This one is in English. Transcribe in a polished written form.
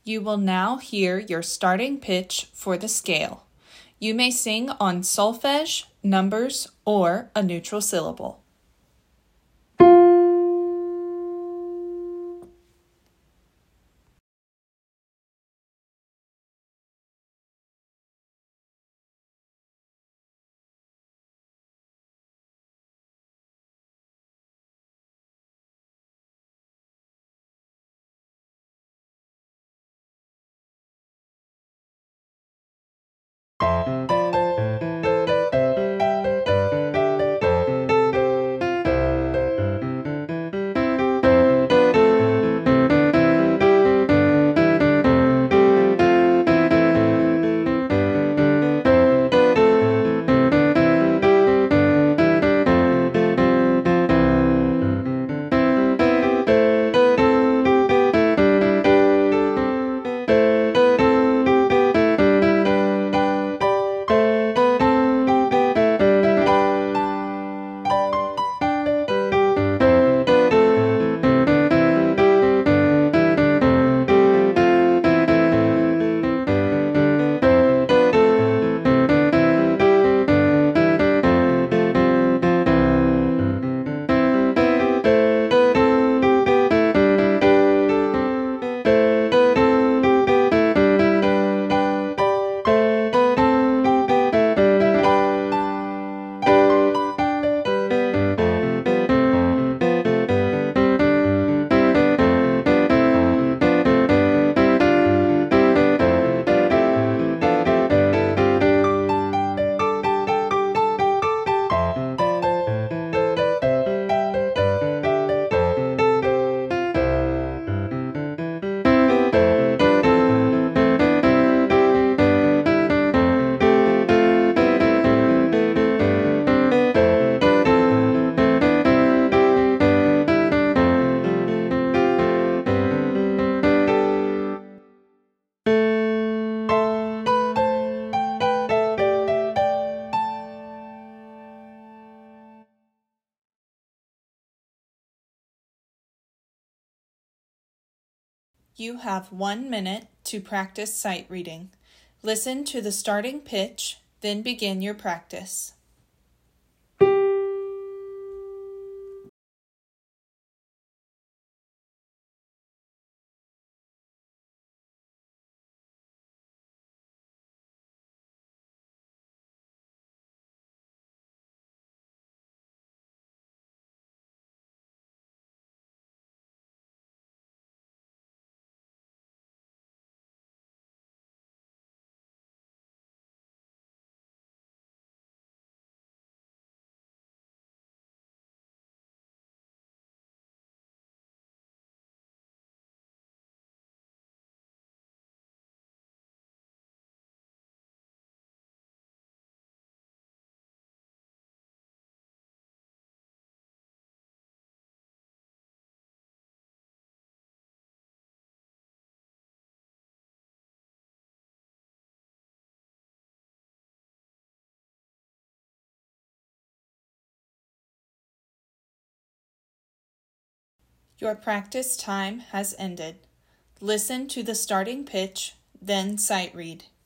You will now hear your starting pitch for the scale. You may sing on solfege, numbers, or a neutral syllable. You have 1 minute to practice sight reading. Listen to the starting pitch, then begin your practice. Your practice time has ended. Listen to the starting pitch, then sight read.